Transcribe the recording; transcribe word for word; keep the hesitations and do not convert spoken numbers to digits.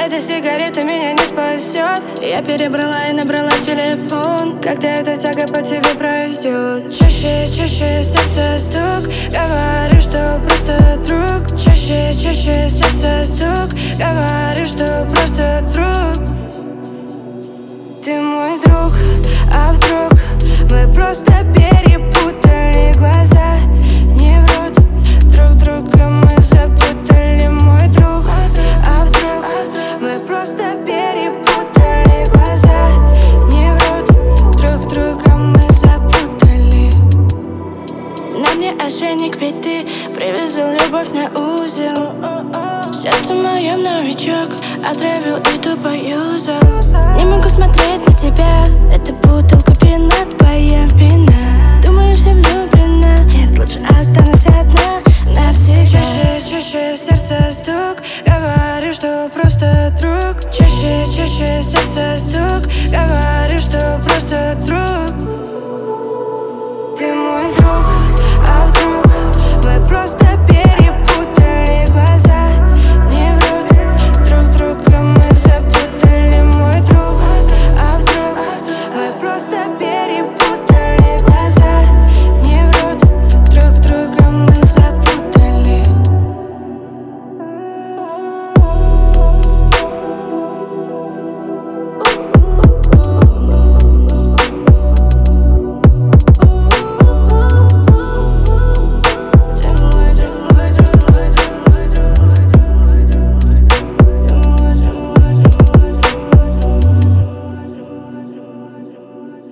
Эта сигарета меня не спасет. Я перебрала и набрала телефон. Когда эта тяга по тебе пройдет. Чаще, чаще сердце стук. Говорю, что просто друг. Чаще, чаще сердце стук. Говорю, что просто друг. Ты мой друг, а вдруг мы просто перепутали глаза? Не врут, друг друга мы запутали, мой друг. А вдруг мы просто перепутали глаза? Не врут, друг друга мы запутали. На мне ошейник, ведь ты привязал любовь на узел. В сердце моем новичок отравил и тупо юзал. Не могу смотреть на тебя, это бутылка вина, твоя вина. Думаю, все влюблена, нет, лучше останусь одна навсегда. Чаще, чаще сердце стук, говорю, что просто друг. Чаще, чаще сердце стук, говорю, что просто друг. Ты мой друг, а вдруг мы просто